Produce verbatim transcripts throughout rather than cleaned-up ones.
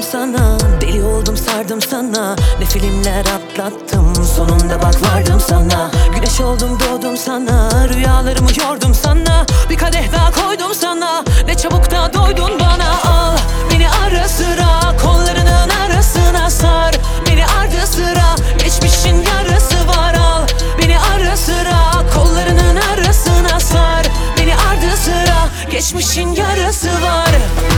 sana, deli oldum sardım sana. Ne filmler atlattım, sonunda bak vardım sana. Güneş oldum doğdum sana, rüyalarımı yordum sana. Bir kadeh daha koydum sana, ne çabuk da doydun bana. Al beni ara sıra, kollarının arasına sar. Beni ardı sıra, geçmişin yarası var. Al beni ara sıra, kollarının arasına sar. Beni ardı sıra, geçmişin yarası var.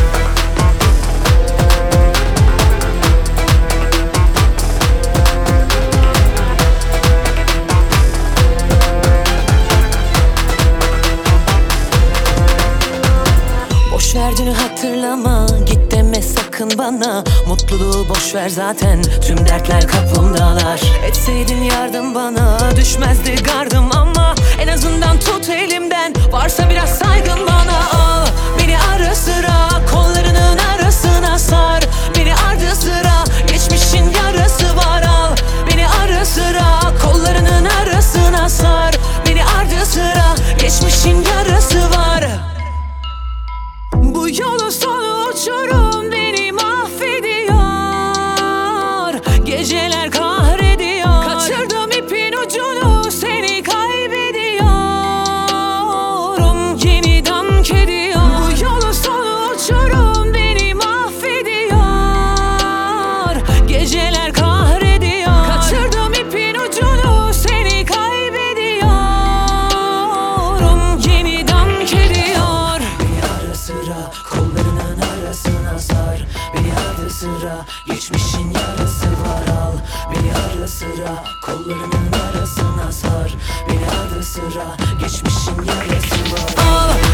Boş verdiğini hatırlama, git deme sakın bana. Mutluluğu boş ver zaten, tüm dertler kapımdalar. Etseydin yardım bana, düşmezdi gardım ama en azından tut elimden, varsa biraz saygın bana. Al beni ara sıra, kollarının arasına sar. Beni ardı sıra, geçmişin yarası var. Al beni ara sıra, kollarının arasına sar. Beni ardı sıra, geçmişin yarası var. Bu yolun sonu uçurum, beni mahvediyor. Geceler kahrediyor, kaçırdım ipin ucunu, seni kaybediyorum. Yeni dank ediyor. Bu yolun sonu uçurum, beni mahvediyor. Geceler kahrediyor, kaçırdım ipin ucunu, seni kaybediyorum. Yeni dank ediyor. Beni ara sıra, kollarının arasına sar. Beni ardı sıra, geçmişin yarası var. Al beni ara sıra, kollarının arasına sar. Beni ardı sıra, geçmişin yarası var. Al